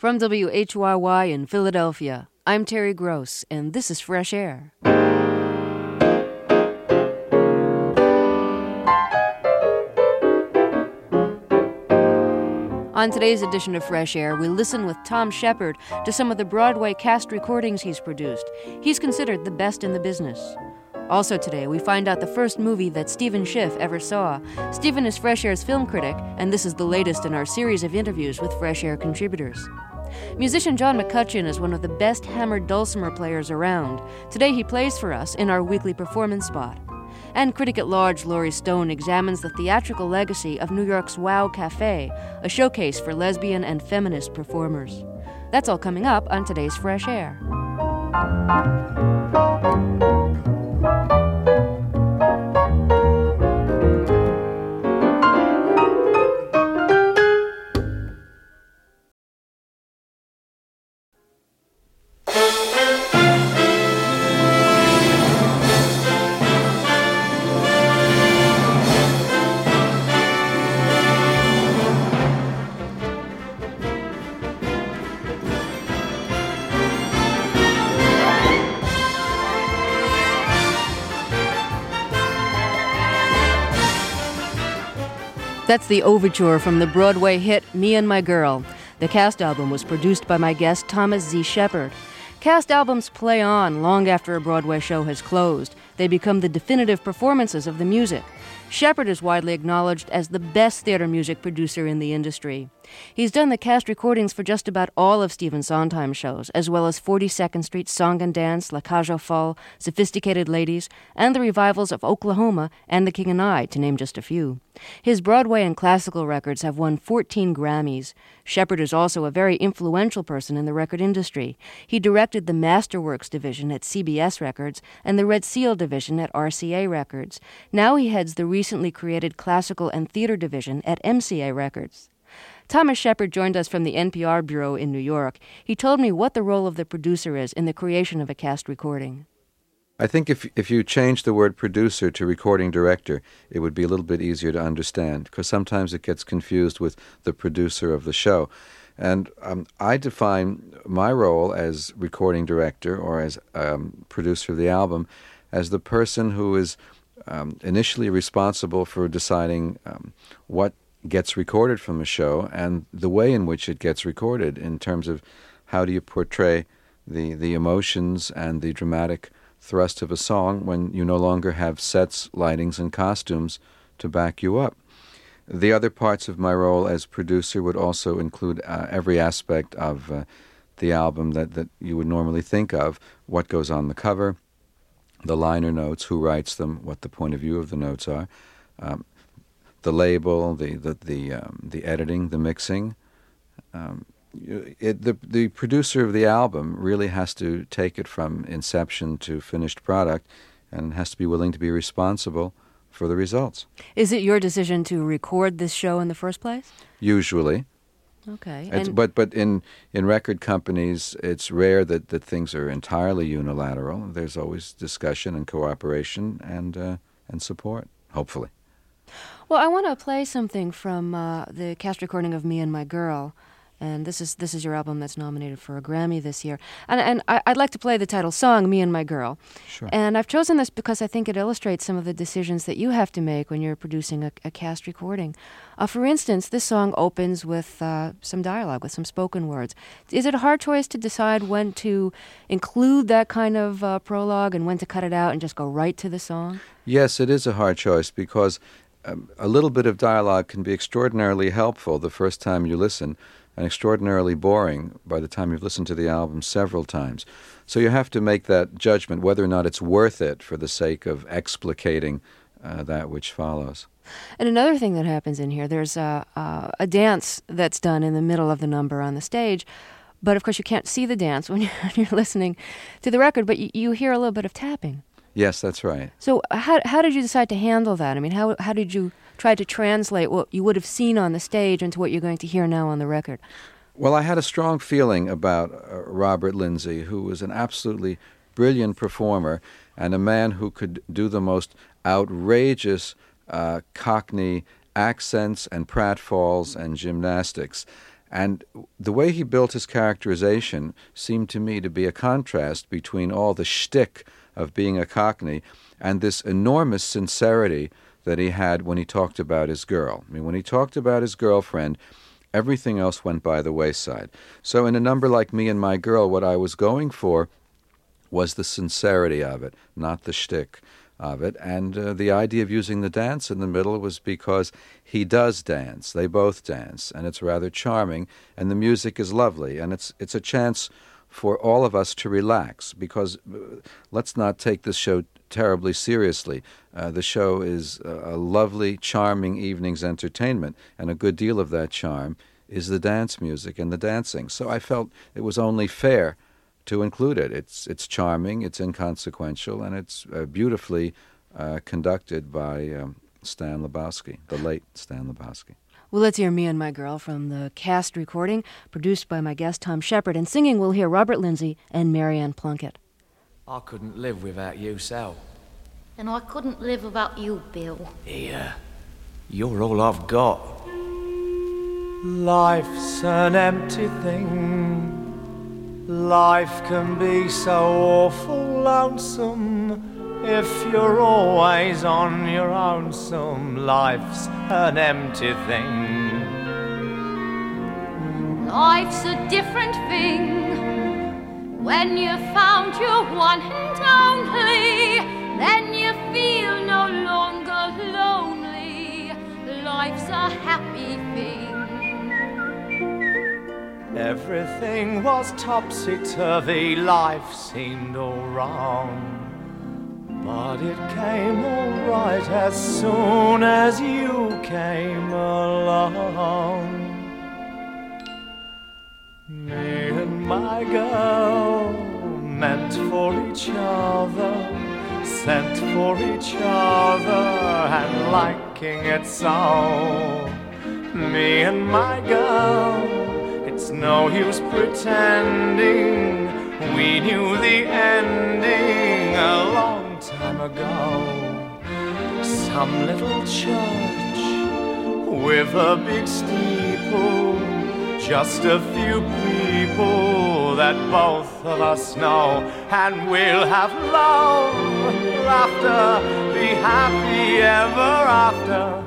From WHYY in Philadelphia, I'm Terry Gross, and this is Fresh Air. On today's edition of Fresh Air, we listen with Tom Shepard to some of the Broadway cast recordings he's produced. He's considered the best in the business. Also today, we find out the first movie that Stephen Schiff ever saw. Stephen is Fresh Air's film critic, and this is the latest in our series of interviews with Fresh Air contributors. Musician John McCutcheon is one of the best hammered dulcimer players around. Today he plays for us in our weekly performance spot. And critic at large Laurie Stone examines the theatrical legacy of New York's Wow Cafe, a showcase for lesbian and feminist performers. That's all coming up on today's Fresh Air. That's the overture from the Broadway hit Me and My Girl. The cast album was produced by my guest Thomas Z. Shepard. Cast albums play on long after a Broadway show has closed. They become the definitive performances of the music. Shepard is widely acknowledged as the best theater music producer in the industry. He's done the cast recordings for just about all of Stephen Sondheim's shows, as well as 42nd Street Song and Dance, La Cage aux Folles, Sophisticated Ladies, and the revivals of Oklahoma and The King and I, to name just a few. His Broadway and classical records have won 14 Grammys. Shepard is also a very influential person in the record industry. He directed the Masterworks division at CBS Records and the Red Seal division at RCA Records. Now he heads the recently created classical and theater division at MCA Records. Thomas Shepard joined us from the NPR Bureau in New York. He told me what the role of the producer is in the creation of a cast recording. I think if you change the word producer to recording director, it would be a little bit easier to understand, because sometimes it gets confused with the producer of the show. And I define my role as recording director or as producer of the album as the person who is initially responsible for deciding what gets recorded from a show and the way in which it gets recorded, in terms of how do you portray the emotions and the dramatic thrust of a song when you no longer have sets, lightings, and costumes to back you up. The other parts of my role as producer would also include every aspect of the album that you would normally think of: what goes on the cover, the liner notes, who writes them, what the point of view of the notes are, the label, the editing, the mixing. The producer of the album really has to take it from inception to finished product, and has to be willing to be responsible for the results. Is it your decision to record this show in the first place? Usually. Okay. But in record companies, it's rare that things are entirely unilateral. There's always discussion and cooperation and support, hopefully. Well, I want to play something from the cast recording of Me and My Girl. And this is your album that's nominated for a Grammy this year. And I'd like to play the title song, Me and My Girl. Sure. And I've chosen this because I think it illustrates some of the decisions that you have to make when you're producing a cast recording. For instance, this song opens with some dialogue, with some spoken words. Is it a hard choice to decide when to include that kind of prologue and when to cut it out and just go right to the song? Yes, it is a hard choice, because a little bit of dialogue can be extraordinarily helpful the first time you listen, and extraordinarily boring by the time you've listened to the album several times. So you have to make that judgment whether or not it's worth it for the sake of explicating that which follows. And another thing that happens in here, there's a dance that's done in the middle of the number on the stage, but of course you can't see the dance when you're listening to the record, but you hear a little bit of tapping. Yes, that's right. So how did you decide to handle that? I mean, how did you try to translate what you would have seen on the stage into what you're going to hear now on the record? Well, I had a strong feeling about Robert Lindsay, who was an absolutely brilliant performer and a man who could do the most outrageous Cockney accents and pratfalls and gymnastics. And the way he built his characterization seemed to me to be a contrast between all the shtick of being a Cockney and this enormous sincerity that he had when he talked about his girl. I mean, when he talked about his girlfriend, everything else went by the wayside. So in a number like Me and My Girl, what I was going for was the sincerity of it, not the shtick of it. And the idea of using the dance in the middle was because he does dance. They both dance, and it's rather charming, and the music is lovely, and it's a chance for all of us to relax, because let's not take this show terribly seriously. The show is a lovely, charming evening's entertainment, and a good deal of that charm is the dance music and the dancing. So I felt it was only fair to include it. It's charming, it's inconsequential, and it's beautifully conducted by Stan Lebowski, the late Stan Lebowski. Well, let's hear Me and My Girl from the cast recording, produced by my guest Tom Shepard. And singing, we'll hear Robert Lindsay and Marianne Plunkett. I couldn't live without you, Sal. And I couldn't live without you, Bill. Here, you're all I've got. Life's an empty thing. Life can be so awful lonesome if you're always on your own. Some life's an empty thing. Life's a different thing. When you've found your one and only, then you feel no longer lonely. Life's a happy thing. Everything was topsy-turvy, life seemed all wrong. But it came all right as soon as you came along. Me and my girl, meant for each other, sent for each other, and liking it so. Me and my girl, it's no use pretending we knew the ending a long time ago. Some little church with a big steeple, just a few people that both of us know, and we'll have love, laughter, be happy ever after.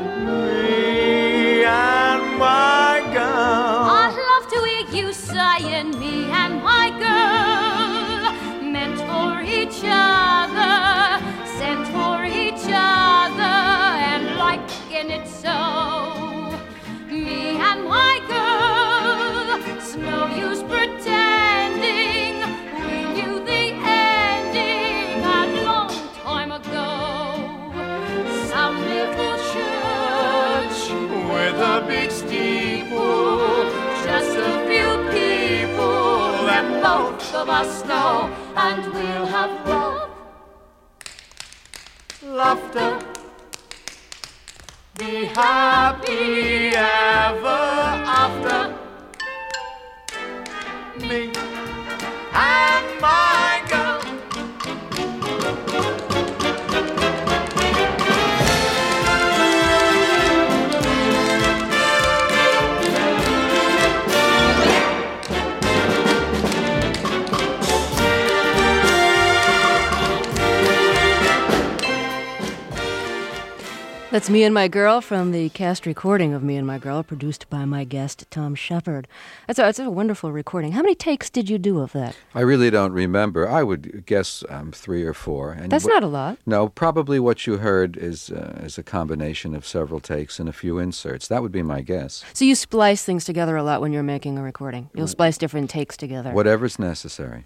Me and my girl. I'd love to hear you saying me and my girl, meant for each other, sent for each other, and liking it so. Me and my girl, it's no use pretending we knew the ending a long time ago. Some little church with a big steeple, just a few people that both of us know, and we'll have love, laughter, be happy ever after. Me and my girl. That's Me and My Girl from the cast recording of Me and My Girl, produced by my guest, Tom Shepard. That's a wonderful recording. How many takes did you do of that? I really don't remember. I would guess 3 or 4. And That's not a lot. No, probably what you heard is a combination of several takes and a few inserts. That would be my guess. So you splice things together a lot when you're making a recording. You'll splice different takes together. Whatever's necessary.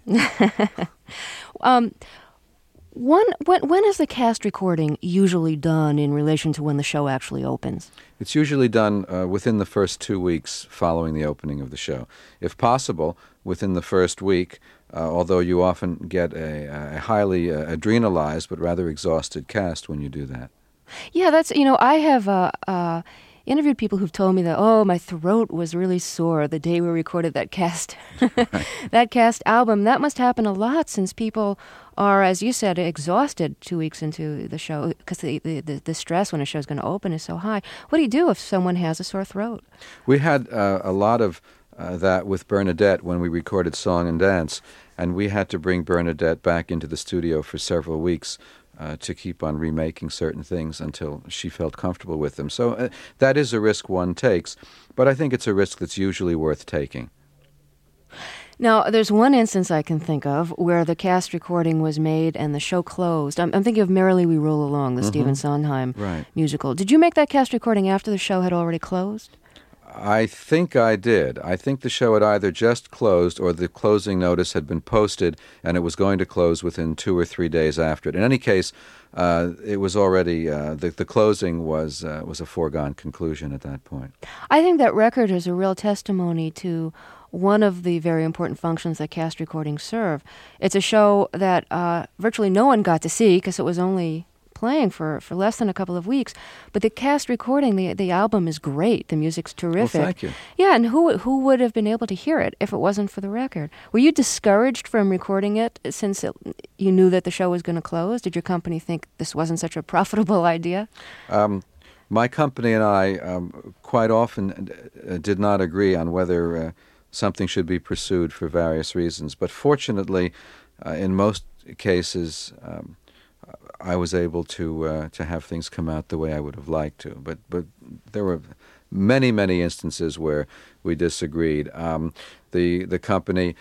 When is the cast recording usually done in relation to when the show actually opens? It's usually done within the first 2 weeks following the opening of the show. If possible, within the first week, although you often get a highly adrenalized but rather exhausted cast when you do that. Yeah, that's, I have interviewed people who've told me that, oh, my throat was really sore the day we recorded that cast that cast album. That must happen a lot since people are, as you said, exhausted 2 weeks into the show because the stress when a show's going to open is so high. What do you do if someone has a sore throat? We had a lot of that with Bernadette when we recorded Song and Dance, and we had to bring Bernadette back into the studio for several weeks to keep on remaking certain things until she felt comfortable with them. So that is a risk one takes, but I think it's a risk that's usually worth taking. Now, there's one instance I can think of where the cast recording was made and the show closed. I'm thinking of Merrily We Roll Along, the Stephen Sondheim musical. Did you make that cast recording after the show had already closed? I think I did. I think the show had either just closed or the closing notice had been posted and it was going to close within 2 or 3 days after it. In any case, it was already, the closing was a foregone conclusion at that point. I think that record is a real testimony to one of the very important functions that cast recordings serve. It's a show that virtually no one got to see because it was only playing for less than a couple of weeks. But the cast recording, the album is great. The music's terrific. Well, thank you. Yeah, and who would have been able to hear it if it wasn't for the record? Were you discouraged from recording it since you knew that the show was going to close? Did your company think this wasn't such a profitable idea? My company and I quite often did not agree on whether something should be pursued for various reasons. But fortunately, in most cases, I was able to have things come out the way I would have liked to. But there were many instances where we disagreed. The company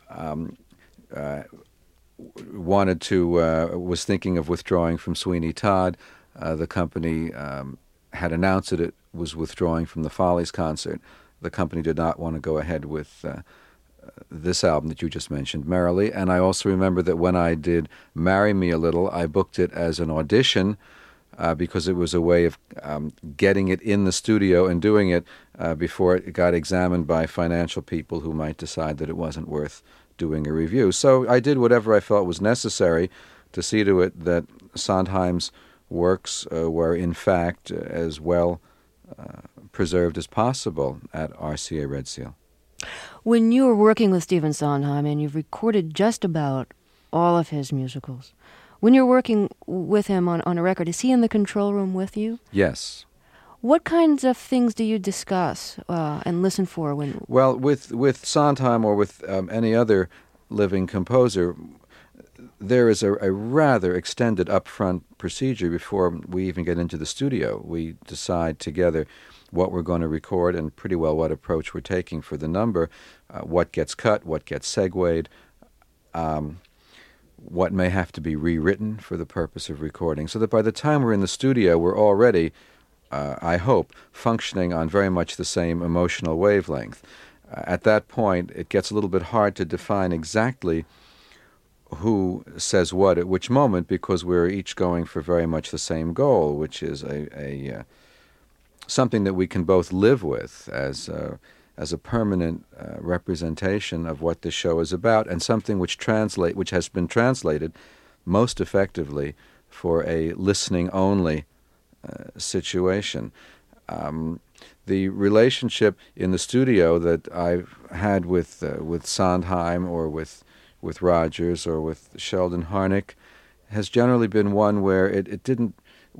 was thinking of withdrawing from Sweeney Todd. The company had announced that it was withdrawing from the Follies concert. The company did not want to go ahead with this album that you just mentioned, Merrily. And I also remember that when I did Marry Me a Little, I booked it as an audition because it was a way of getting it in the studio and doing it before it got examined by financial people who might decide that it wasn't worth doing a review. So I did whatever I felt was necessary to see to it that Sondheim's works were in fact as well preserved as possible at RCA Red Seal. When you were working with Stephen Sondheim, and you've recorded just about all of his musicals, when you're working with him on a record, is he in the control room with you? Yes. What kinds of things do you discuss and listen for when? Well, with Sondheim or with any other living composer, there is a rather extended upfront procedure before we even get into the studio. We decide together what we're going to record and pretty well what approach we're taking for the number, what gets cut, what gets segued, what may have to be rewritten for the purpose of recording, so that by the time we're in the studio, we're already, I hope, functioning on very much the same emotional wavelength. At that point, it gets a little bit hard to define exactly who says what at which moment, because we're each going for very much the same goal, which is a something that we can both live with as a permanent representation of what this show is about, and something which has been translated most effectively for a listening-only situation. The relationship in the studio that I've had with Sondheim or with Rodgers or with Sheldon Harnick has generally been one where it didn't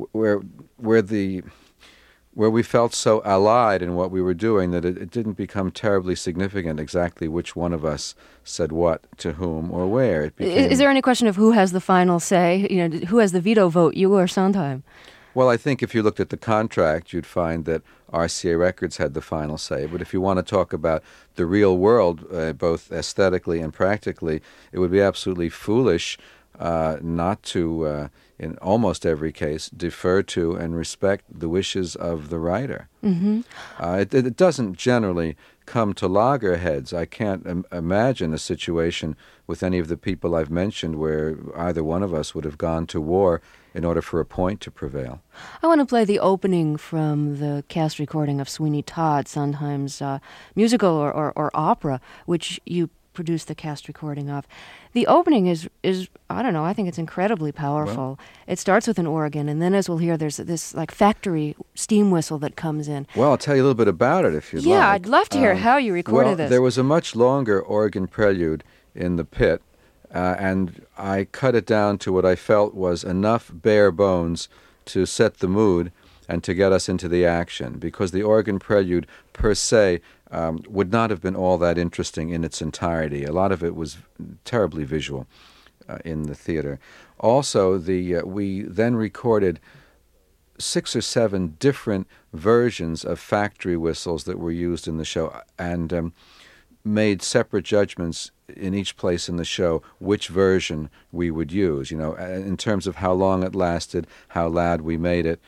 where we felt so allied in what we were doing that it didn't become terribly significant exactly which one of us said what to whom or where. Is there any question of who has the final say? You know, who has the veto vote, you or Sondheim? Well, I think if you looked at the contract, you'd find that RCA Records had the final say. But if you want to talk about the real world, both aesthetically and practically, it would be absolutely foolish not to, in almost every case, defer to and respect the wishes of the writer. Mm-hmm. It doesn't generally come to loggerheads. I can't imagine a situation with any of the people I've mentioned where either one of us would have gone to war in order for a point to prevail. I want to play the opening from the cast recording of Sweeney Todd, Sondheim's musical or opera, which you produced the cast recording of. The opening is I don't know, I think it's incredibly powerful. It starts with an organ, and then as we'll hear, there's this like factory steam whistle that comes in. Well, I'll tell you a little bit about it if you'd like. Yeah, I'd love to hear how you recorded this. There was a much longer organ prelude in the pit, and I cut it down to what I felt was enough bare bones to set the mood and to get us into the action, because the organ prelude per se would not have been all that interesting in its entirety. A lot of it was terribly visual in the theater. Also, we then recorded 6 or 7 different versions of factory whistles that were used in the show, and made separate judgments in each place in the show which version we would use, in terms of how long it lasted, how loud we made it,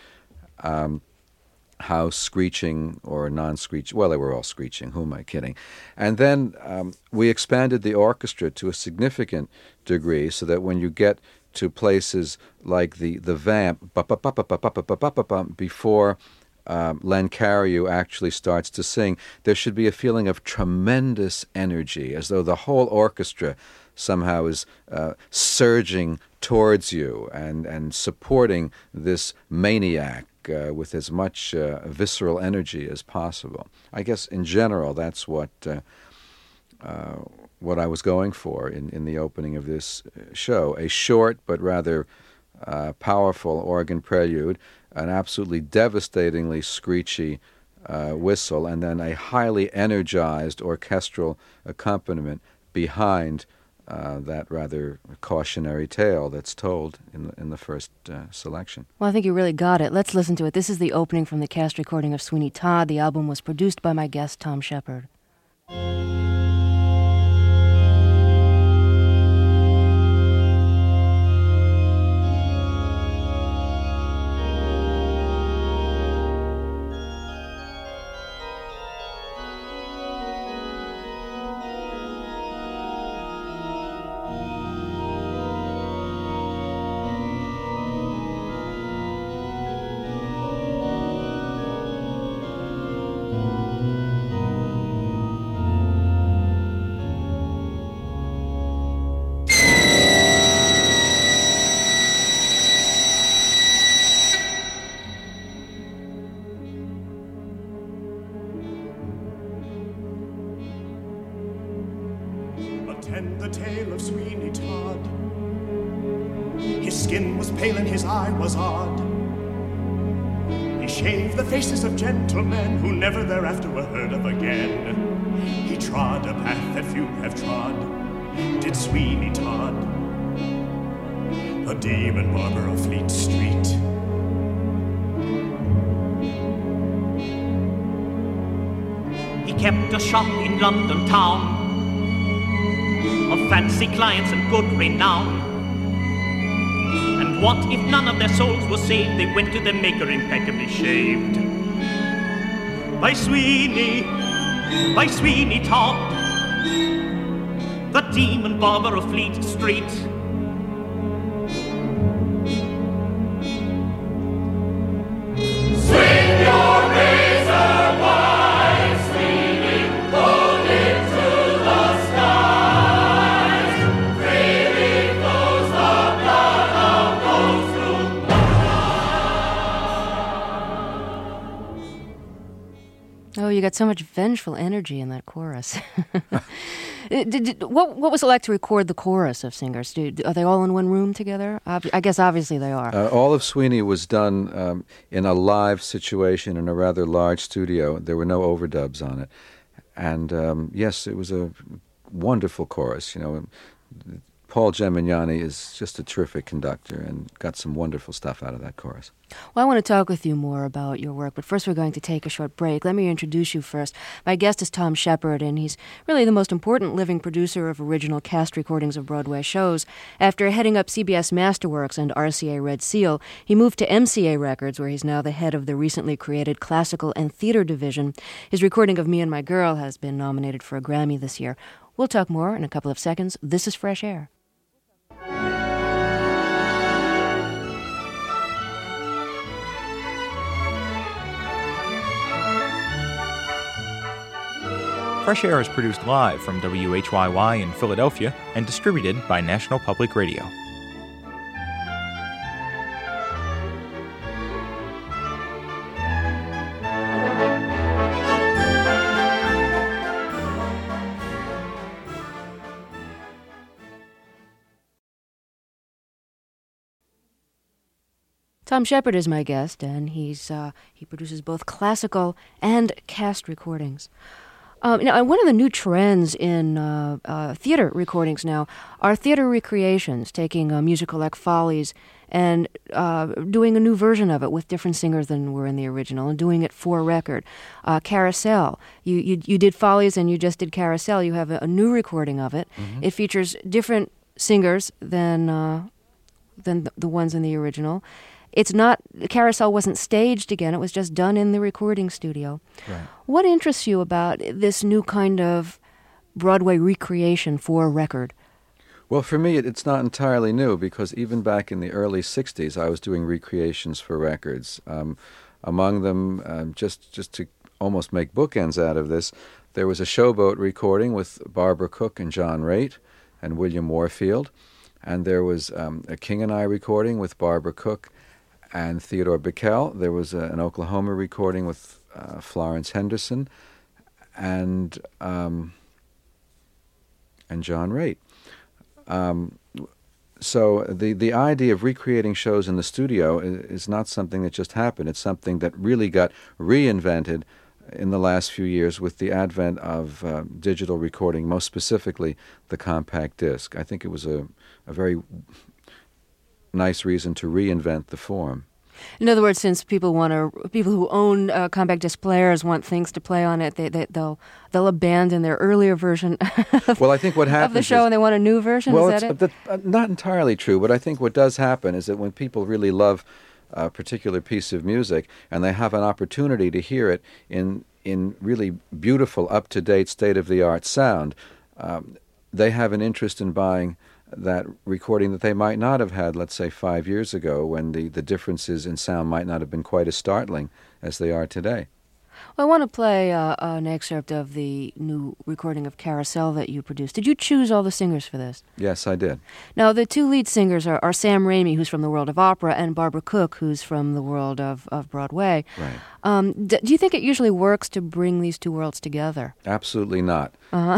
how screeching or non-screeching. Well, they were all screeching. Who am I kidding? And then we expanded the orchestra to a significant degree so that when you get to places like the vamp, before Len Cariou actually starts to sing, there should be a feeling of tremendous energy, as though the whole orchestra somehow is surging towards you and supporting this maniac with as much visceral energy as possible. I guess in general that's what I was going for in the opening of this show. A short but rather powerful organ prelude, an absolutely devastatingly screechy whistle, and then a highly energized orchestral accompaniment behind that rather cautionary tale that's told in the first selection. Well, I think you really got it. Let's listen to it. This is the opening from the cast recording of Sweeney Todd. The album was produced by my guest, Tom Shepard. Attend the tale of Sweeney Todd. His skin was pale and his eye was odd. He shaved the faces of gentlemen who never thereafter were heard of again. He trod a path that few have trod, did Sweeney Todd, a demon barber of Fleet Street. He kept a shop in London town, of fancy clients and good renown. And what if none of their souls were saved? They went to their maker impeccably shaved. By Sweeney Todd, the demon barber of Fleet Street. Oh, you got so much vengeful energy in that chorus. What was it like to record the chorus of singers? Are they all in one room together? I guess obviously they are. All of Sweeney was done in a live situation in a rather large studio. There were no overdubs on it. And yes, it was a wonderful chorus. Paul Gemignani is just a terrific conductor and got some wonderful stuff out of that chorus. Well, I want to talk with you more about your work, but first we're going to take a short break. Let me introduce you first. My guest is Tom Shepard, and he's really the most important living producer of original cast recordings of Broadway shows. After heading up CBS Masterworks and RCA Red Seal, he moved to MCA Records, where he's now the head of the recently created classical and theater division. His recording of Me and My Girl has been nominated for a Grammy this year. We'll talk more in a couple of seconds. This is Fresh Air. Fresh Air is produced live from WHYY in Philadelphia and distributed by National Public Radio. Tom Shepard is my guest, and he produces both classical and cast recordings. One of the new trends in theater recordings now are theater recreations, taking a musical like Follies and doing a new version of it with different singers than were in the original, and doing it for record. Carousel, you did Follies and you just did Carousel. You have a new recording of it. Mm-hmm. It features different singers than the ones in the original. Carousel wasn't staged again, it was just done in the recording studio. Right. What interests you about this new kind of Broadway recreation for record? Well, for me, it's not entirely new, because even back in the early 60s, I was doing recreations for records. Among them, just to almost make bookends out of this, there was a Showboat recording with Barbara Cook and John Raitt and William Warfield, and there was a King and I recording with Barbara Cook and Theodore Bikel. There was an Oklahoma recording with Florence Henderson and John Raitt. So the idea of recreating shows in the studio is not something that just happened. It's something that really got reinvented in the last few years with the advent of digital recording, most specifically the compact disc. I think it was a very nice reason to reinvent the form. In other words, since people who own compact disc players want things to play on it, they'll abandon their earlier version well, I think what happens of the show and they want a new version? Well, is that it? Not entirely true, but I think what does happen is that when people really love a particular piece of music and they have an opportunity to hear it in really beautiful, up-to-date, state-of-the-art sound, they have an interest in buying that recording that they might not have had, let's say, 5 years ago, when the differences in sound might not have been quite as startling as they are today. Well, I want to play an excerpt of the new recording of Carousel that you produced. Did you choose all the singers for this? Yes, I did. Now, the two lead singers are Sam Raimi, who's from the world of opera, and Barbara Cook, who's from the world of Broadway. Right. Do you think it usually works to bring these two worlds together? Absolutely not.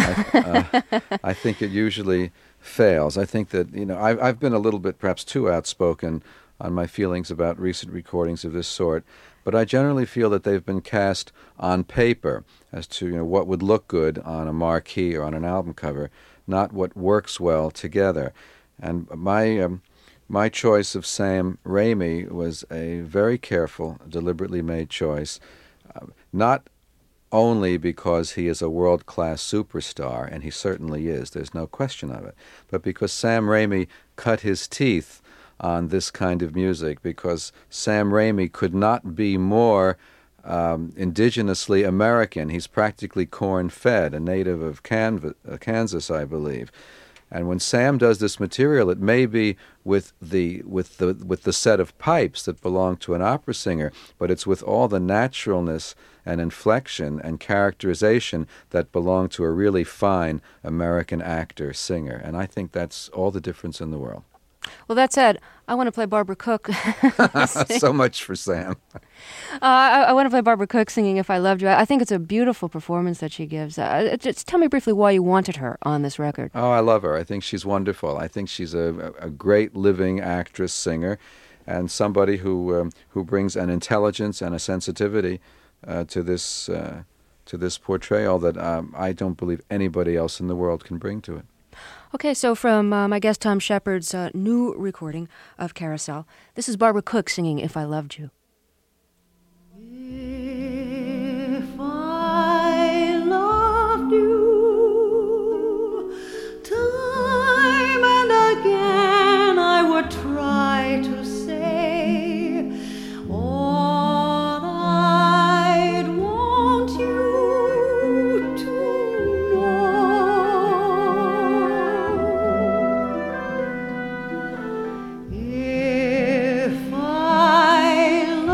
I think it usually fails. I think that, I've been a little bit perhaps too outspoken on my feelings about recent recordings of this sort, but I generally feel that they've been cast on paper as to what would look good on a marquee or on an album cover, not what works well together. And my choice of Sam Raimi was a very careful, deliberately made choice, not only because he is a world-class superstar, and he certainly is, there's no question of it, but because Sam Raimi cut his teeth on this kind of music, because Sam Raimi could not be more indigenously American. He's practically corn-fed, a native of Kansas, I believe. And when Sam does this material, it may be with the set of pipes that belong to an opera singer, but it's with all the naturalness and inflection and characterization that belong to a really fine American actor, singer. And I think that's all the difference in the world. Well, that said, I want to play Barbara Cook. So much for Sam. I want to play Barbara Cook singing If I Loved You. I think it's a beautiful performance that she gives. Just tell me briefly why you wanted her on this record. Oh, I love her. I think she's wonderful. I think she's a great living actress, singer, and somebody who brings an intelligence and a sensitivity to this portrayal that I don't believe anybody else in the world can bring to it. Okay, so from my guest Tom Shepard's new recording of Carousel, this is Barbara Cook singing If I Loved You. If I loved you, time and again I would try to say all I'd want you to know. If I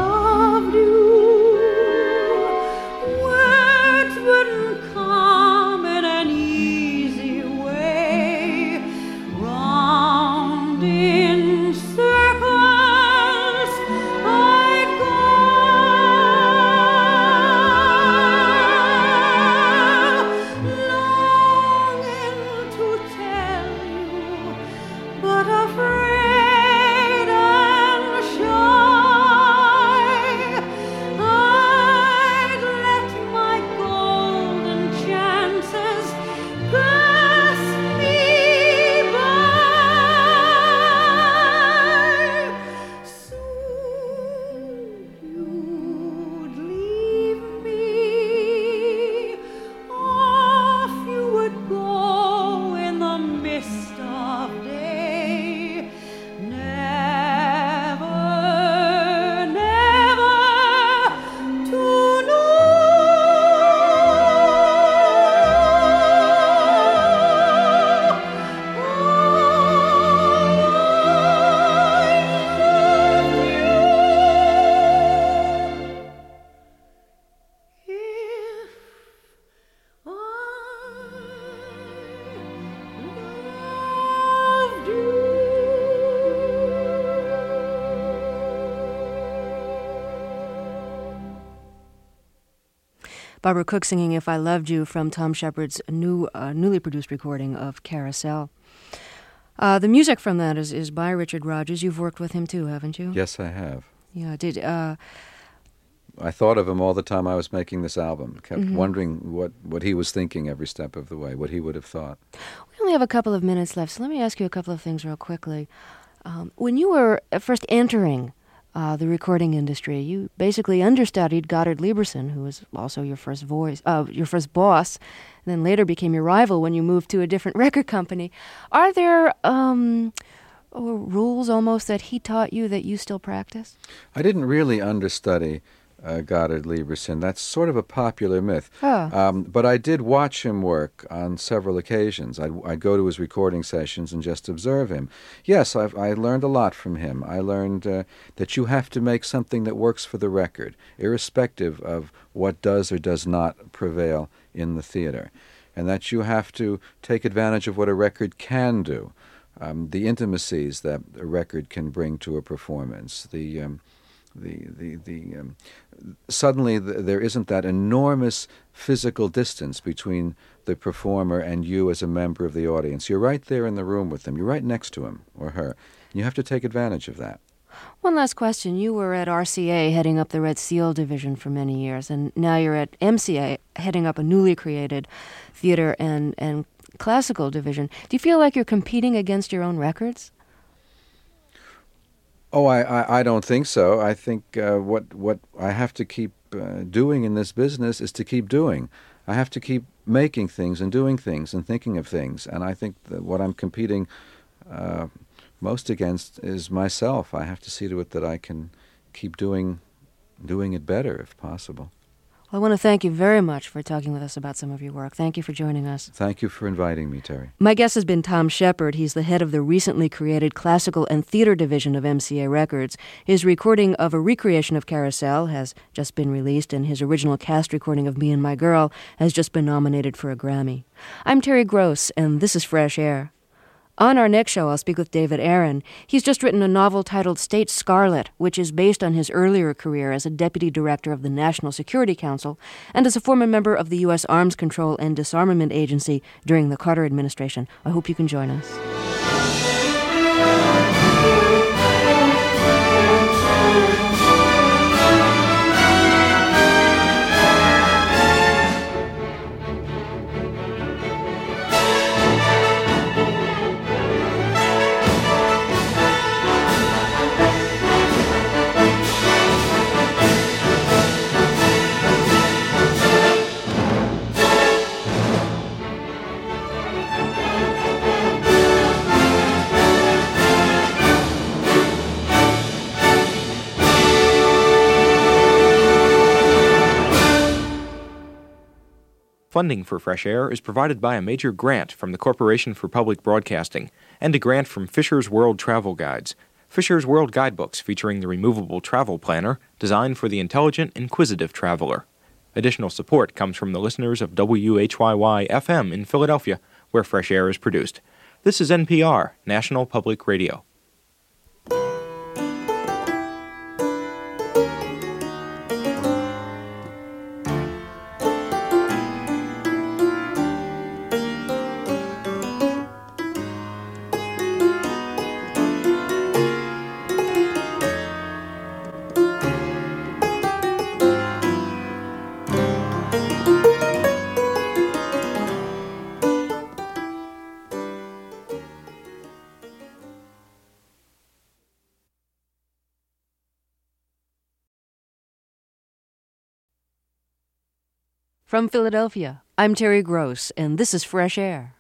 Barbara Cook singing If I Loved You from Tom Shepard's newly produced recording of Carousel. The music from that is by Richard Rodgers. You've worked with him too, haven't you? Yes, I have. Yeah, I thought of him all the time I was making this album. Kept wondering what he was thinking every step of the way, what he would have thought. We only have a couple of minutes left, so let me ask you a couple of things real quickly. When you were first entering the recording industry, you basically understudied Goddard Lieberson, who was also your first boss, and then later became your rival when you moved to a different record company. Are there rules almost that he taught you that you still practice? I didn't really understudy Goddard Lieberson. That's sort of a popular myth. But I did watch him work on several occasions. I'd go to his recording sessions and just observe him. Yes, I learned a lot from him. I learned that you have to make something that works for the record, irrespective of what does or does not prevail in the theater, and that you have to take advantage of what a record can do, the intimacies that a record can bring to a performance, suddenly there isn't that enormous physical distance between the performer and you as a member of the audience. You're right there in the room with them. You're right next to him or her. You have to take advantage of that. One last question. You were at RCA heading up the Red Seal division for many years, and now you're at MCA heading up a newly created theater and classical division. Do you feel like you're competing against your own records? Oh, I don't think so. I think what I have to keep doing in this business is to keep doing. I have to keep making things and doing things and thinking of things. And I think that what I'm competing most against is myself. I have to see to it that I can keep doing it better if possible. Well, I want to thank you very much for talking with us about some of your work. Thank you for joining us. Thank you for inviting me, Terry. My guest has been Tom Shepard. He's the head of the recently created classical and theater division of MCA Records. His recording of a recreation of Carousel has just been released, and his original cast recording of Me and My Girl has just been nominated for a Grammy. I'm Terry Gross, and this is Fresh Air. On our next show, I'll speak with David Aaron. He's just written a novel titled State Scarlet, which is based on his earlier career as a deputy director of the National Security Council and as a former member of the U.S. Arms Control and Disarmament Agency during the Carter administration. I hope you can join us. Funding for Fresh Air is provided by a major grant from the Corporation for Public Broadcasting and a grant from Fisher's World Travel Guides. Fisher's World Guidebooks featuring the removable travel planner designed for the intelligent, inquisitive traveler. Additional support comes from the listeners of WHYY-FM in Philadelphia, where Fresh Air is produced. This is NPR, National Public Radio. From Philadelphia, I'm Terry Gross, and this is Fresh Air.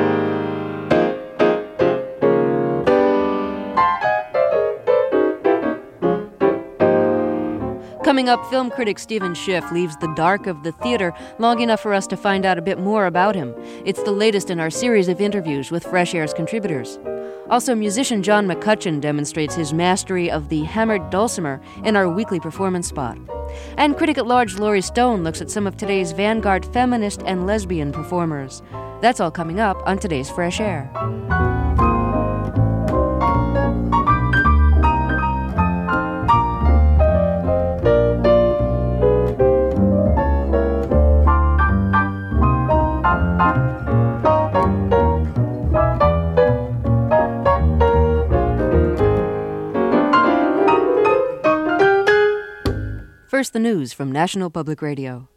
Coming up, film critic Stephen Schiff leaves the dark of the theater long enough for us to find out a bit more about him. It's the latest in our series of interviews with Fresh Air's contributors. Also, musician John McCutcheon demonstrates his mastery of the hammered dulcimer in our weekly performance spot. And critic-at-large Laurie Stone looks at some of today's vanguard feminist and lesbian performers. That's all coming up on today's Fresh Air. First, the news from National Public Radio.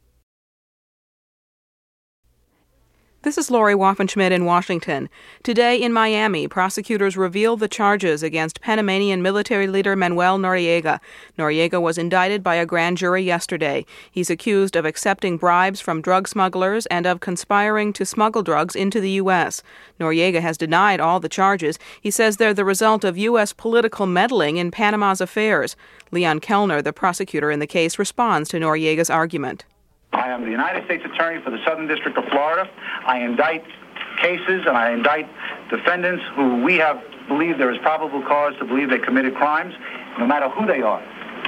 This is Lori Waffenschmidt in Washington. Today in Miami, prosecutors revealed the charges against Panamanian military leader Manuel Noriega. Noriega was indicted by a grand jury yesterday. He's accused of accepting bribes from drug smugglers and of conspiring to smuggle drugs into the U.S. Noriega has denied all the charges. He says they're the result of U.S. political meddling in Panama's affairs. Leon Kellner, the prosecutor in the case, responds to Noriega's argument. I am the United States Attorney for the Southern District of Florida. I indict cases and I indict defendants who we have believed there is probable cause to believe they committed crimes, no matter who they are.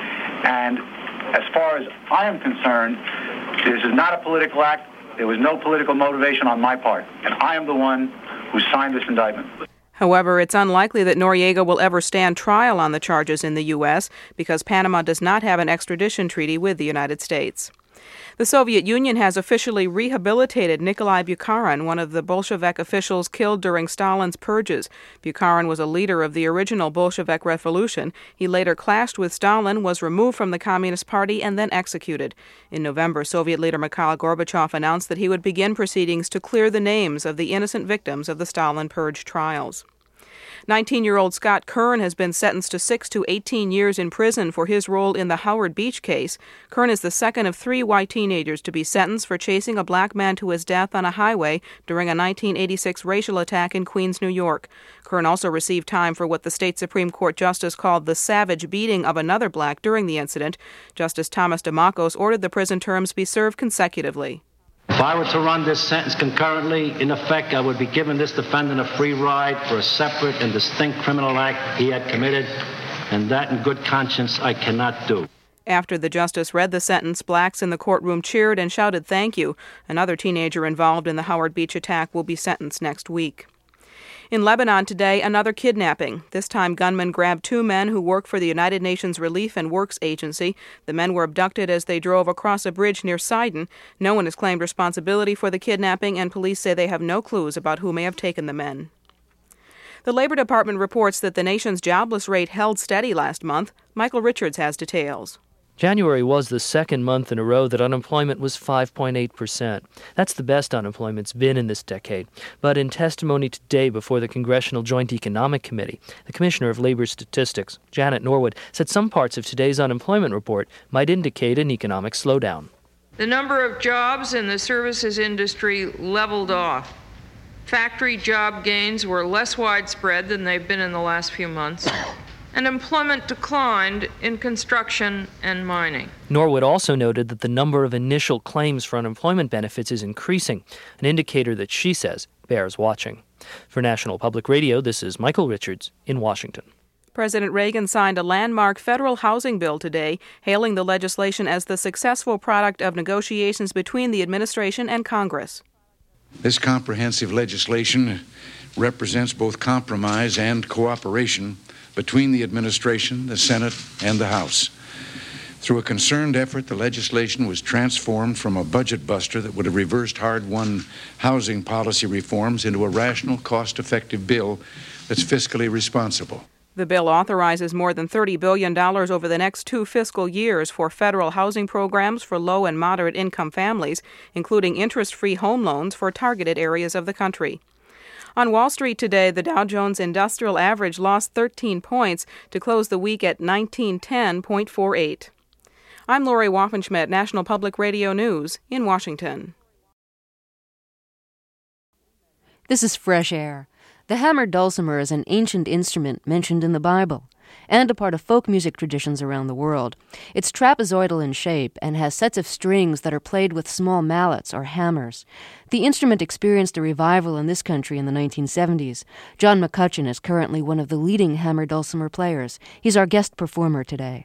And as far as I am concerned, this is not a political act. There was no political motivation on my part. And I am the one who signed this indictment. However, it's unlikely that Noriega will ever stand trial on the charges in the U.S. because Panama does not have an extradition treaty with the United States. The Soviet Union has officially rehabilitated Nikolai Bukharin, one of the Bolshevik officials killed during Stalin's purges. Bukharin was a leader of the original Bolshevik Revolution. He later clashed with Stalin, was removed from the Communist Party, and then executed. In November, Soviet leader Mikhail Gorbachev announced that he would begin proceedings to clear the names of the innocent victims of the Stalin purge trials. 19-year-old Scott Kern has been sentenced to 6 to 18 years in prison for his role in the Howard Beach case. Kern is the second of 3 white teenagers to be sentenced for chasing a black man to his death on a highway during a 1986 racial attack in Queens, New York. Kern also received time for what the state Supreme Court justice called the savage beating of another black during the incident. Justice Thomas DeMarcos ordered the prison terms be served consecutively. If I were to run this sentence concurrently, in effect, I would be giving this defendant a free ride for a separate and distinct criminal act he had committed, and that in good conscience I cannot do. After the justice read the sentence, blacks in the courtroom cheered and shouted thank you. Another teenager involved in the Howard Beach attack will be sentenced next week. In Lebanon today, another kidnapping. This time, gunmen grabbed 2 men who work for the United Nations Relief and Works Agency. The men were abducted as they drove across a bridge near Sidon. No one has claimed responsibility for the kidnapping, and police say they have no clues about who may have taken the men. The Labor Department reports that the nation's jobless rate held steady last month. Michael Richards has details. January was the second month in a row that unemployment was 5.8%. That's the best unemployment's been in this decade. But in testimony today before the Congressional Joint Economic Committee, the Commissioner of Labor Statistics, Janet Norwood, said some parts of today's unemployment report might indicate an economic slowdown. The number of jobs in the services industry leveled off. Factory job gains were less widespread than they've been in the last few months. And employment declined in construction and mining. Norwood also noted that the number of initial claims for unemployment benefits is increasing, an indicator that she says bears watching. For National Public Radio, this is Michael Richards in Washington. President Reagan signed a landmark federal housing bill today, hailing the legislation as the successful product of negotiations between the administration and Congress. This comprehensive legislation represents both compromise and cooperation between the administration, the Senate, and the House. Through a concerned effort, the legislation was transformed from a budget buster that would have reversed hard-won housing policy reforms into a rational, cost-effective bill that's fiscally responsible. The bill authorizes more than $30 billion over the next 2 fiscal years for federal housing programs for low and moderate income families, including interest-free home loans for targeted areas of the country. On Wall Street today, the Dow Jones Industrial Average lost 13 points to close the week at 1910.48. I'm Lori Waffenschmidt, National Public Radio News in Washington. This is Fresh Air. The hammered dulcimer is an ancient instrument mentioned in the Bible and a part of folk music traditions around the world. It's trapezoidal in shape and has sets of strings that are played with small mallets or hammers. The instrument experienced a revival in this country in the 1970s. John McCutcheon is currently one of the leading hammer dulcimer players. He's our guest performer today.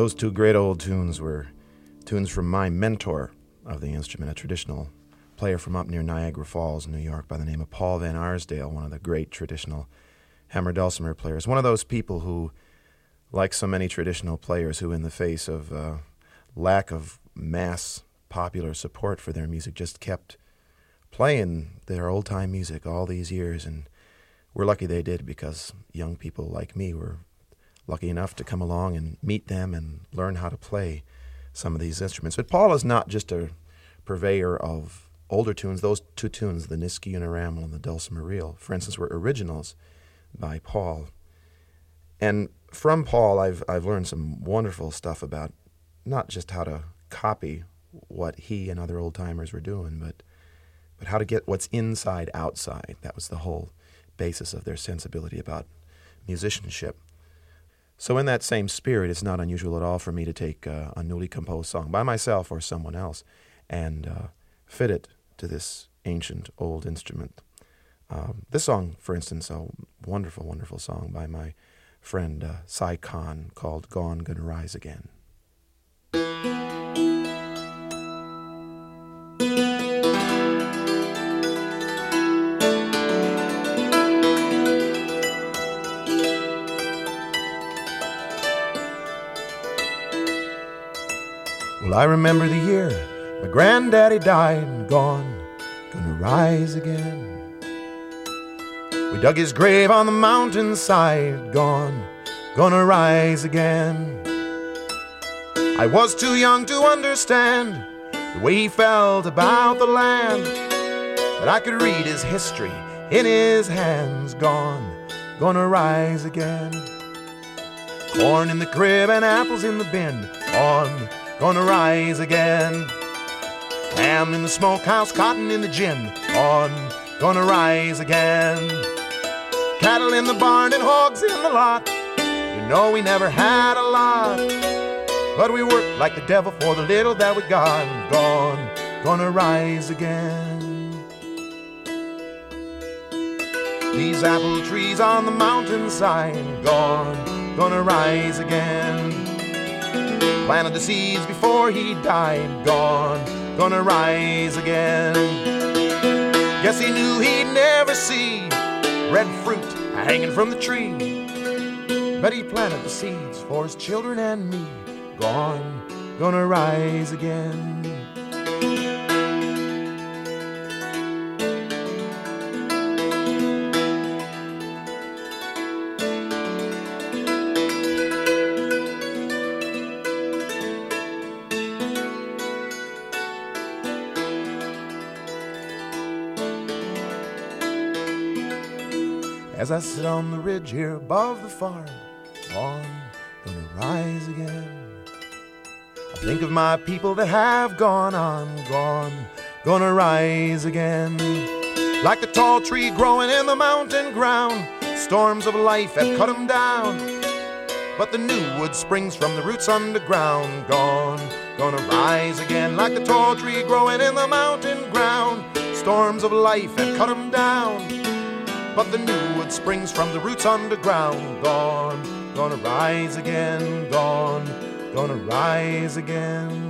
Those two great old tunes were tunes from my mentor of the instrument, a traditional player from up near Niagara Falls, New York, by the name of Paul Van Arsdale, one of the great traditional hammer dulcimer players. One of those people who, like so many traditional players, who in the face of lack of mass popular support for their music just kept playing their old-time music all these years, and we're lucky they did, because young people like me were lucky enough to come along and meet them and learn how to play some of these instruments. But Paul is not just a purveyor of older tunes. Those two tunes, the Niski Uniramble and the Dulcimer Reel, for instance, were originals by Paul. And from Paul, I've learned some wonderful stuff about not just how to copy what he and other old-timers were doing, but how to get what's inside outside. That was the whole basis of their sensibility about musicianship. So in that same spirit, it's not unusual at all for me to take a newly composed song by myself or someone else and fit it to this ancient old instrument. This song, for instance, a wonderful, wonderful song by my friend Cy Khan called Gone Gonna Rise Again. Well, I remember the year my granddaddy died and gone, gonna rise again. We dug his grave on the mountainside, gone, gonna rise again. I was too young to understand the way he felt about the land, but I could read his history in his hands, gone, gonna rise again. Corn in the crib and apples in the bin, on, gonna rise again. Ham in the smokehouse, cotton in the gin, on, gonna rise again. Cattle in the barn and hogs in the lot, you know we never had a lot, but we worked like the devil for the little that we got, gone, gonna rise again. These apple trees on the mountainside, gone, gonna rise again. Planted the seeds before he died, gone, gonna rise again. Guess he knew he'd never see red fruit hanging from the tree, but he planted the seeds for his children and me, gone, gonna rise again. As I sit on the ridge here above the farm, gone, gonna rise again. I think of my people that have gone on, gone, gonna rise again. Like the tall tree growing in the mountain ground, storms of life have cut them down, but the new wood springs from the roots underground, gone, gonna rise again. Like the tall tree growing in the mountain ground, storms of life have cut them down, but the new wood springs from the roots underground, gone, gonna rise again, gone, gonna rise again.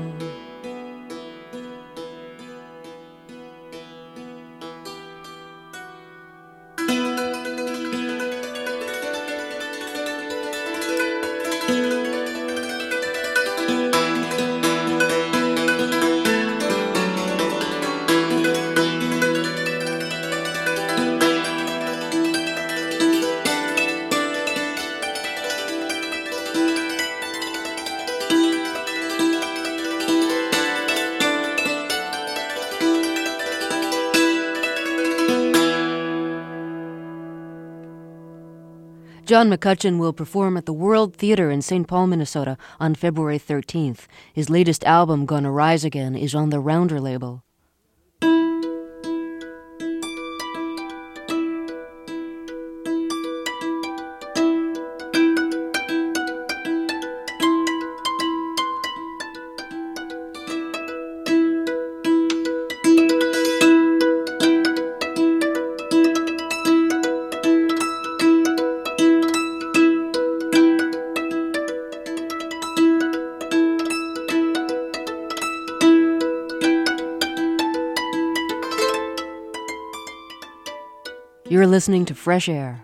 John McCutcheon will perform at the World Theater in St. Paul, Minnesota on February 13th. His latest album, Gonna Rise Again, is on the Rounder label. You're listening to Fresh Air.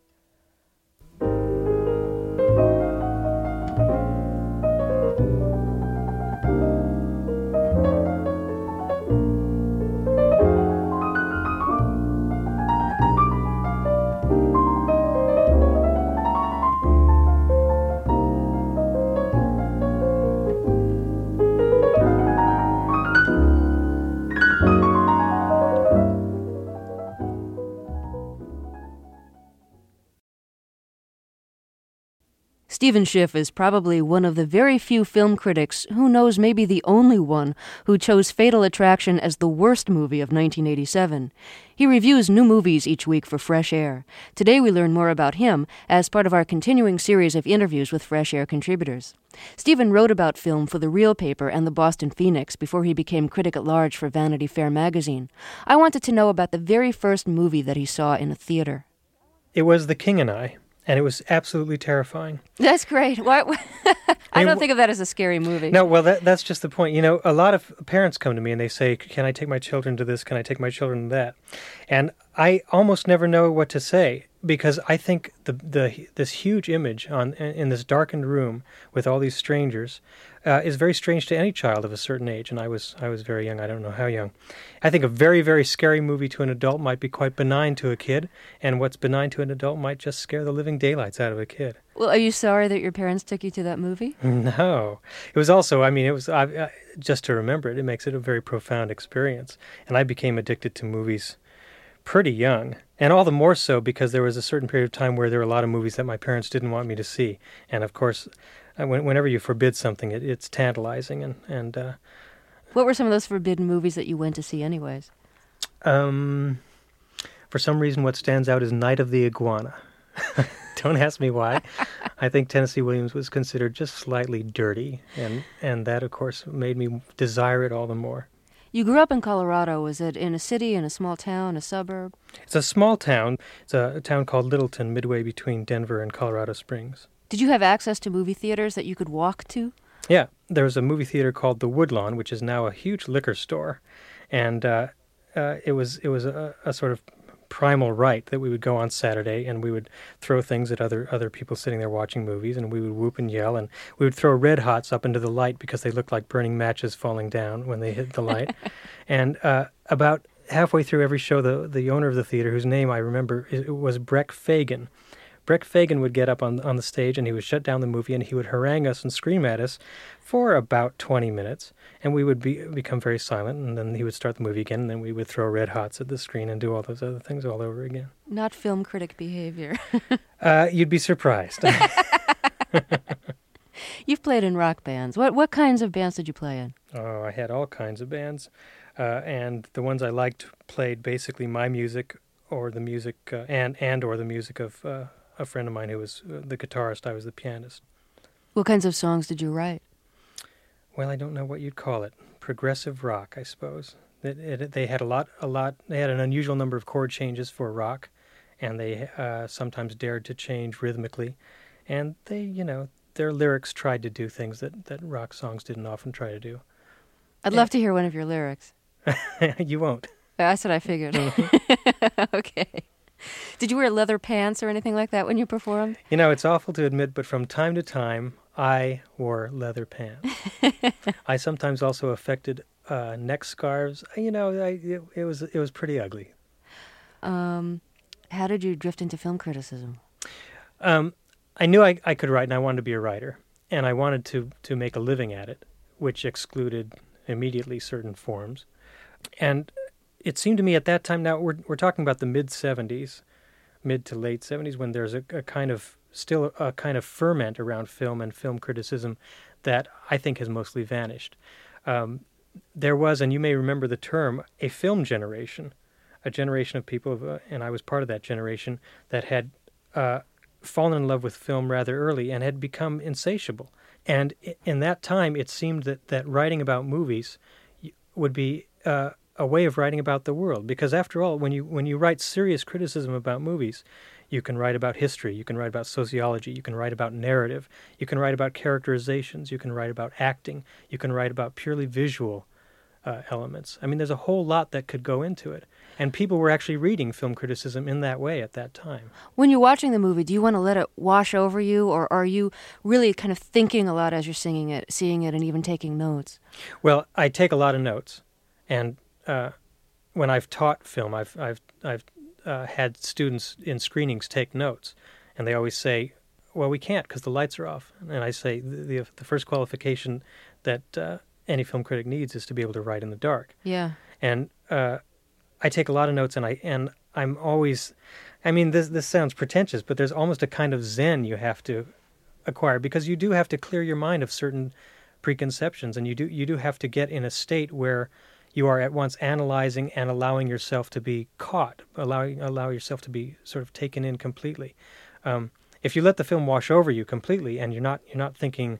Stephen Schiff is probably one of the very few film critics, who knows maybe the only one, who chose Fatal Attraction as the worst movie of 1987. He reviews new movies each week for Fresh Air. Today we learn more about him as part of our continuing series of interviews with Fresh Air contributors. Stephen wrote about film for The Real Paper and the Boston Phoenix before he became critic-at-large for Vanity Fair magazine. I wanted to know about the very first movie that he saw in a theater. It was The King and I. And it was absolutely terrifying. That's great. Why? I don't think of that as a scary movie. No, well, that's just the point. You know, a lot of parents come to me and they say, can I take my children to this? Can I take my children to that? And I almost never know what to say, because I think this huge image in this darkened room with all these strangers is very strange to any child of a certain age. And I was very young. I don't know how young. I think a very, very scary movie to an adult might be quite benign to a kid, and what's benign to an adult might just scare the living daylights out of a kid. Well, are you sorry that your parents took you to that movie? No. It was also, just to remember it makes it a very profound experience. And I became addicted to movies pretty young, and all the more so because there was a certain period of time where there were a lot of movies that my parents didn't want me to see. And of course, whenever you forbid something, it's tantalizing. And what were some of those forbidden movies that you went to see anyways? For some reason, what stands out is Night of the Iguana. Don't ask me why. I think Tennessee Williams was considered just slightly dirty, and that, of course, made me desire it all the more. You grew up in Colorado. Was it in a city, in a small town, a suburb? It's a small town. It's a town called Littleton, midway between Denver and Colorado Springs. Did you have access to movie theaters that you could walk to? Yeah, there was a movie theater called the Woodlawn, which is now a huge liquor store, and it was a sort of primal right that we would go on Saturday and we would throw things at other people sitting there watching movies, and we would whoop and yell, and we would throw Red Hots up into the light because they looked like burning matches falling down when they hit the light. And about halfway through every show, the owner of the theater, whose name I remember, it was Breck Fagan. Breck Fagan would get up on the stage and he would shut down the movie and he would harangue us and scream at us for about 20 minutes, and we would become very silent, and then he would start the movie again, and then we would throw Red Hots at the screen and do all those other things all over again. Not film critic behavior. You'd be surprised. You've played in rock bands. What kinds of bands did you play in? Oh, I had all kinds of bands, and the ones I liked played basically my music or the music or the music of a friend of mine who was the guitarist. I was the pianist. What kinds of songs did you write? Well, I don't know what you'd call it. Progressive rock, I suppose. They had a lot. They had an unusual number of chord changes for rock, and they sometimes dared to change rhythmically, and their lyrics tried to do things that rock songs didn't often try to do. I'd love to hear one of your lyrics. You won't. That's what I figured. Okay. Did you wear leather pants or anything like that when you performed? It's awful to admit, but from time to time, I wore leather pants. I sometimes also affected neck scarves. It was pretty ugly. How did you drift into film criticism? I knew I could write, and I wanted to be a writer, and I wanted to make a living at it, which excluded immediately certain forms. And it seemed to me at that time, now we're talking about the mid-'70s, mid to late 70s, when there's still a kind of ferment around film and film criticism that I think has mostly vanished. There was, and you may remember the term, a film generation, a generation of people, and I was part of that generation, that had fallen in love with film rather early and had become insatiable. And in that time, it seemed that writing about movies would be a way of writing about the world, because after all, when you write serious criticism about movies, you can write about history, you can write about sociology, you can write about narrative, you can write about characterizations, you can write about acting, you can write about purely visual elements. I mean, there's a whole lot that could go into it. And people were actually reading film criticism in that way at that time. When you're watching the movie, do you want to let it wash over you, or are you really kind of thinking a lot as you're seeing it, and even taking notes? Well, I take a lot of notes, and when I've taught film, I've had students in screenings take notes, and they always say, "Well, we can't because the lights are off." And I say the first qualification that any film critic needs is to be able to write in the dark. Yeah. And I take a lot of notes, and I'm always, I mean, this sounds pretentious, but there's almost a kind of zen you have to acquire, because you do have to clear your mind of certain preconceptions, and you do have to get in a state where you are at once analyzing and allowing yourself to be caught, allow yourself to be sort of taken in completely. If you let the film wash over you completely, and you're not thinking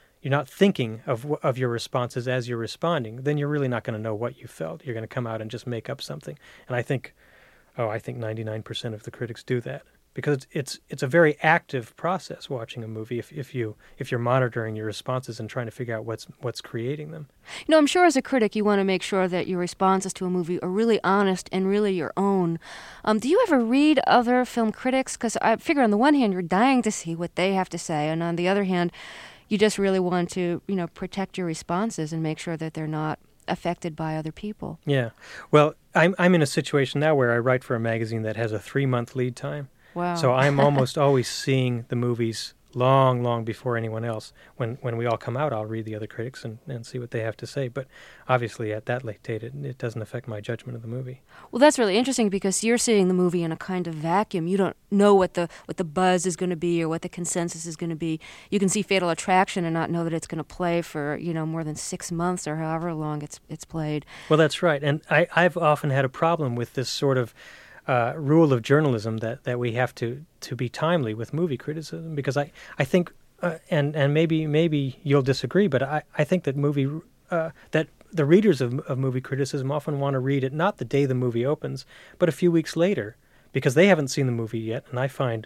of your responses as you're responding, then you're really not going to know what you felt. You're going to come out and just make up something. And I think 99% of the critics do that, because it's a very active process watching a movie if you're monitoring your responses and trying to figure out what's creating them. You know, I'm sure as a critic you want to make sure that your responses to a movie are really honest and really your own. Do you ever read other film critics? Because I figure on the one hand you're dying to see what they have to say, and on the other hand you just really want to, protect your responses and make sure that they're not affected by other people. Yeah. Well, I'm in a situation now where I write for a magazine that has a 3-month lead time. Wow. So I'm almost always seeing the movies long before anyone else. When we all come out, I'll read the other critics and see what they have to say. But obviously at that late date, it doesn't affect my judgment of the movie. Well, that's really interesting, because you're seeing the movie in a kind of vacuum. You don't know what the buzz is going to be or what the consensus is going to be. You can see Fatal Attraction and not know that it's going to play for more than 6 months or however long it's played. Well, that's right. And I've often had a problem with this sort of rule of journalism that we have to be timely with movie criticism, because I think and maybe you'll disagree, but I think that that the readers of movie criticism often want to read it not the day the movie opens, but a few weeks later, because they haven't seen the movie yet. And I find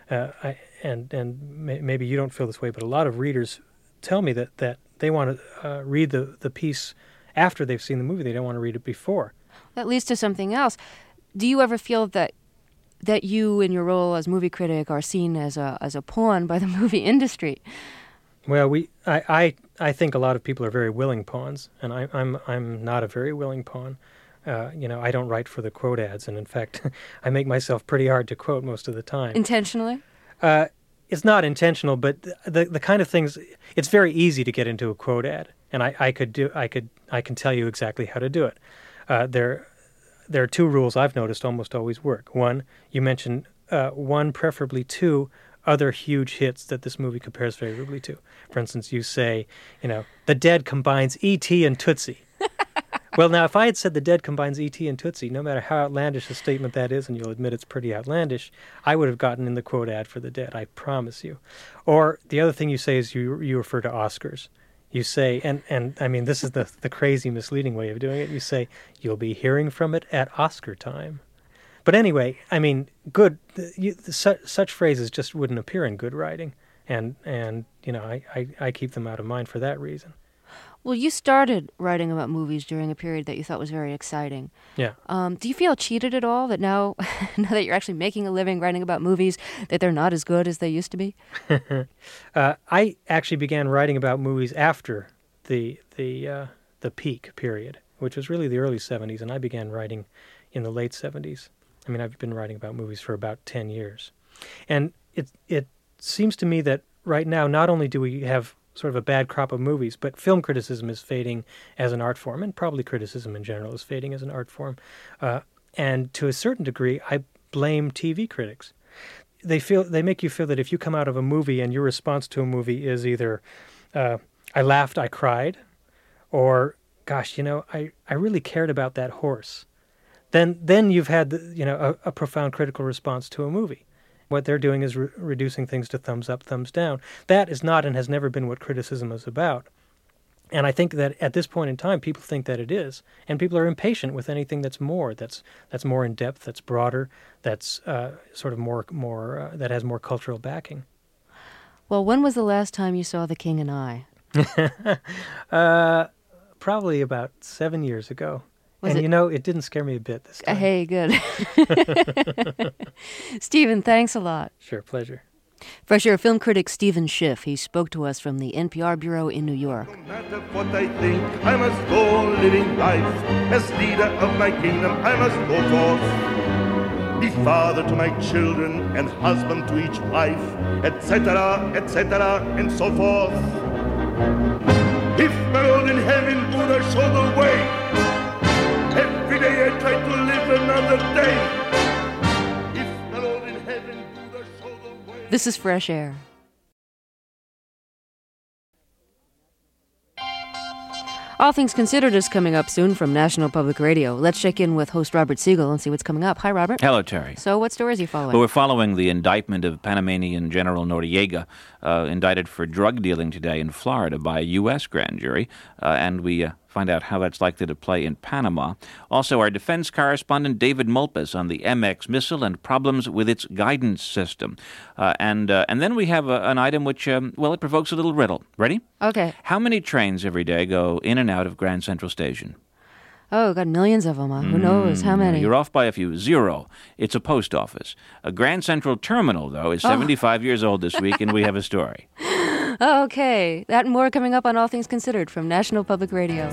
maybe you don't feel this way, but a lot of readers tell me that they want to read the piece after they've seen the movie. They don't want to read it before. That leads to something else. Do you ever feel that you, in your role as movie critic, are seen as a pawn by the movie industry? Well, I think a lot of people are very willing pawns, and I'm not a very willing pawn. I don't write for the quote ads, and in fact, I make myself pretty hard to quote most of the time. Intentionally? It's not intentional, but the kind of things. It's very easy to get into a quote ad, and I can tell you exactly how to do it. There are 2 rules I've noticed almost always work. One, you mention 1, preferably 2, other huge hits that this movie compares favorably to. For instance, you say, The Dead combines E.T. and Tootsie. Well, now, if I had said The Dead combines E.T. and Tootsie, no matter how outlandish a statement that is, and you'll admit it's pretty outlandish, I would have gotten in the quote ad for The Dead, I promise you. Or the other thing you say is you refer to Oscars. You say, and I mean, this is the crazy, misleading way of doing it. You say, you'll be hearing from it at Oscar time. But anyway, I mean, such phrases just wouldn't appear in good writing. And I keep them out of mind for that reason. Well, you started writing about movies during a period that you thought was very exciting. Yeah. Do you feel cheated at all that now that you're actually making a living writing about movies, that they're not as good as they used to be? I actually began writing about movies after the peak period, which was really the early 70s, and I began writing in the late 70s. I mean, I've been writing about movies for about 10 years. And it seems to me that right now, not only do we have sort of a bad crop of movies, but film criticism is fading as an art form, and probably criticism in general is fading as an art form. And to a certain degree, I blame TV critics. They make you feel that if you come out of a movie and your response to a movie is either I laughed, I cried, or gosh, I really cared about that horse, then you've had a profound critical response to a movie. What they're doing is reducing things to thumbs up, thumbs down. That is not and has never been what criticism is about. And I think that at this point in time, people think that it is, and people are impatient with anything that's more in depth, that's broader, that's sort of more that has more cultural backing. Well, when was the last time you saw The King and I? Probably about 7 years ago. Was and it didn't scare me a bit this time. Hey, good. Stephen, thanks a lot. Sure, pleasure. Fresh Air film critic Stephen Schiff. He spoke to us from the NPR bureau in New York. No matter what I think, I must go on living life. As leader of my kingdom, I must go forth. Be father to my children and husband to each wife, etc., and so forth. If my Lord in heaven would show the way, every day I try to live another day. This is Fresh Air. All Things Considered is coming up soon from National Public Radio. Let's check in with host Robert Siegel and see what's coming up. Hi, Robert. Hello, Terry. So what stories are you following? Well, we're following the indictment of Panamanian General Noriega, indicted for drug dealing today in Florida by a U.S. grand jury, and we find out how that's likely to play in Panama. Also, our defense correspondent David Mulpes on the MX missile and problems with its guidance system. And then we have an item which, it provokes a little riddle. Ready? Okay. How many trains every day go in and out of Grand Central Station? Oh, got millions of them. Who knows? How many? You're off by a few. 0. It's a post office. A Grand Central Terminal, though, is 75 years old this week, and we have a story. Okay. That and more coming up on All Things Considered from National Public Radio.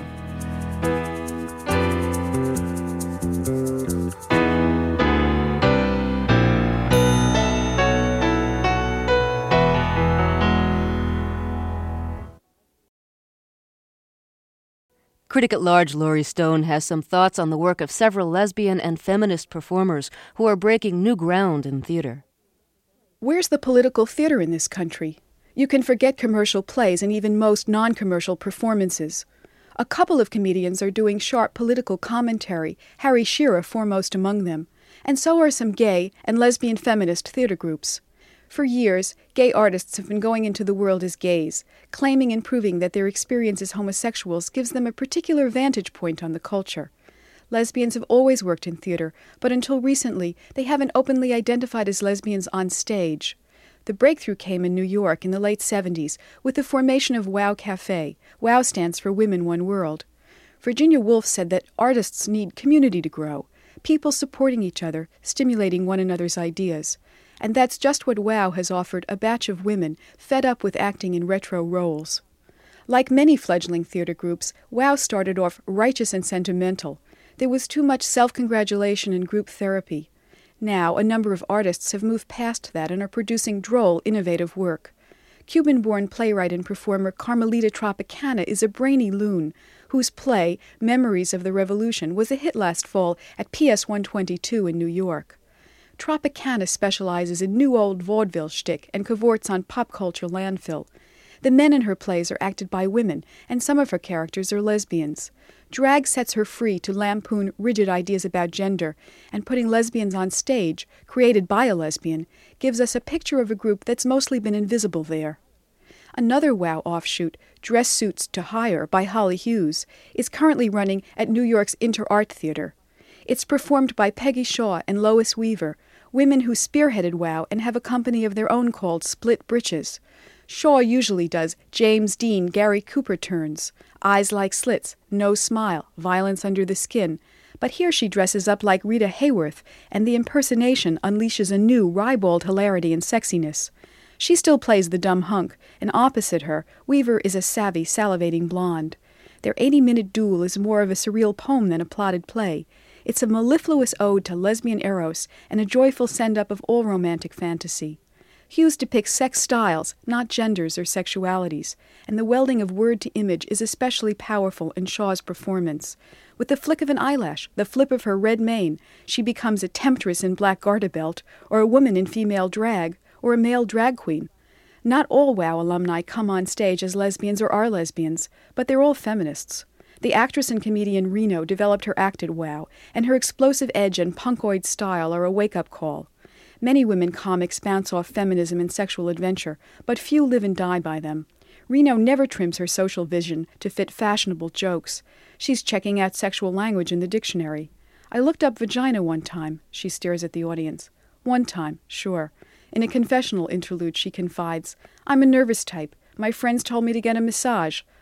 Critic-at-large Laurie Stone has some thoughts on the work of several lesbian and feminist performers who are breaking new ground in theater. Where's the political theater in this country? You can forget commercial plays and even most non-commercial performances. A couple of comedians are doing sharp political commentary, Harry Shearer foremost among them, and so are some gay and lesbian feminist theater groups. For years, gay artists have been going into the world as gays, claiming and proving that their experience as homosexuals gives them a particular vantage point on the culture. Lesbians have always worked in theater, but until recently, they haven't openly identified as lesbians on stage. The breakthrough came in New York in the late 70s with the formation of WOW Cafe. WOW stands for Women One World. Virginia Woolf said that artists need community to grow, people supporting each other, stimulating one another's ideas. And that's just what WOW has offered a batch of women fed up with acting in retro roles. Like many fledgling theater groups, WOW started off righteous and sentimental. There was too much self-congratulation and group therapy. Now, a number of artists have moved past that and are producing droll, innovative work. Cuban-born playwright and performer Carmelita Tropicana is a brainy loon, whose play, Memories of the Revolution, was a hit last fall at PS 122 in New York. Tropicana specializes in new old vaudeville shtick and cavorts on pop culture landfill. The men in her plays are acted by women, and some of her characters are lesbians. Drag sets her free to lampoon rigid ideas about gender, and putting lesbians on stage, created by a lesbian, gives us a picture of a group that's mostly been invisible there. Another WOW offshoot, Dress Suits to Hire by Holly Hughes, is currently running at New York's Inter-Art Theater. It's performed by Peggy Shaw and Lois Weaver, women who spearheaded WOW and have a company of their own called Split Britches. Shaw usually does James Dean, Gary Cooper turns, eyes like slits, no smile, violence under the skin. But here she dresses up like Rita Hayworth, and the impersonation unleashes a new, ribald hilarity and sexiness. She still plays the dumb hunk, and opposite her, Weaver is a savvy, salivating blonde. Their 80-minute duel is more of a surreal poem than a plotted play. It's a mellifluous ode to lesbian eros and a joyful send-up of all romantic fantasy. Hughes depicts sex styles, not genders or sexualities, and the welding of word to image is especially powerful in Shaw's performance. With the flick of an eyelash, the flip of her red mane, she becomes a temptress in black garter belt, or a woman in female drag, or a male drag queen. Not all WOW alumni come on stage as lesbians or are lesbians, but they're all feminists. The actress and comedian Reno developed her act at WOW, and her explosive edge and punkoid style are a wake-up call. Many women comics bounce off feminism and sexual adventure, but few live and die by them. Reno never trims her social vision to fit fashionable jokes. She's checking out sexual language in the dictionary. I looked up vagina one time, she stares at the audience. One time, sure. In a confessional interlude, she confides, I'm a nervous type. My friends told me to get a massage.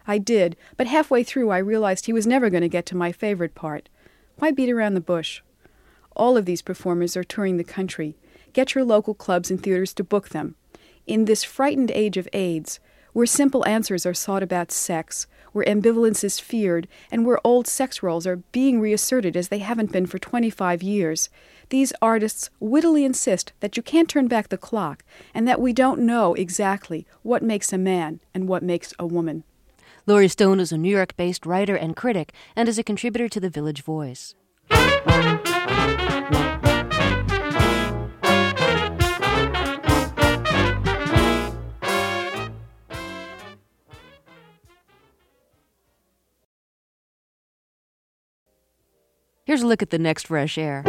I did, but halfway through I realized he was never going to get to my favorite part. Why beat around the bush? All of these performers are touring the country. Get your local clubs and theaters to book them. In this frightened age of AIDS, where simple answers are sought about sex, where ambivalence is feared, and where old sex roles are being reasserted as they haven't been for 25 years, these artists wittily insist that you can't turn back the clock and that we don't know exactly what makes a man and what makes a woman. Laurie Stone is a New York-based writer and critic and is a contributor to The Village Voice. Here's a look at the next Fresh Air.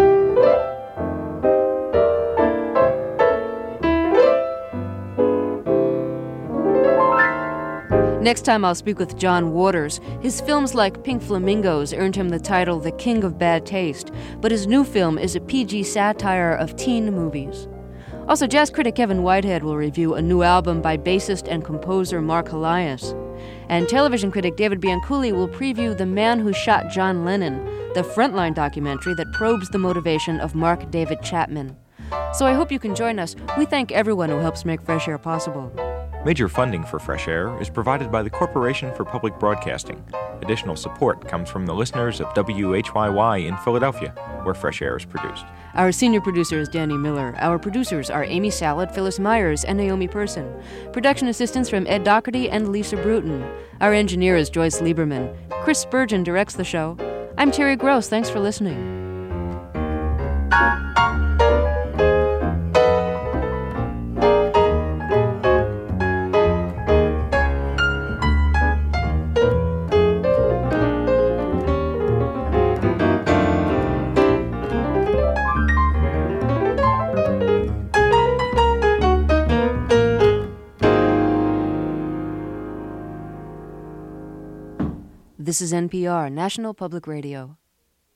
Next time I'll speak with John Waters. His films like Pink Flamingos earned him the title The King of Bad Taste, but his new film is a PG satire of teen movies. Also, jazz critic Kevin Whitehead will review a new album by bassist and composer Mark Elias. And television critic David Bianculli will preview The Man Who Shot John Lennon, the Frontline documentary that probes the motivation of Mark David Chapman. So I hope you can join us. We thank everyone who helps make Fresh Air possible. Major funding for Fresh Air is provided by the Corporation for Public Broadcasting. Additional support comes from the listeners of WHYY in Philadelphia, where Fresh Air is produced. Our senior producer is Danny Miller. Our producers are Amy Salad, Phyllis Myers, and Naomi Person. Production assistance from Ed Doherty and Lisa Bruton. Our engineer is Joyce Lieberman. Chris Spurgeon directs the show. I'm Terry Gross. Thanks for listening. This is NPR, National Public Radio.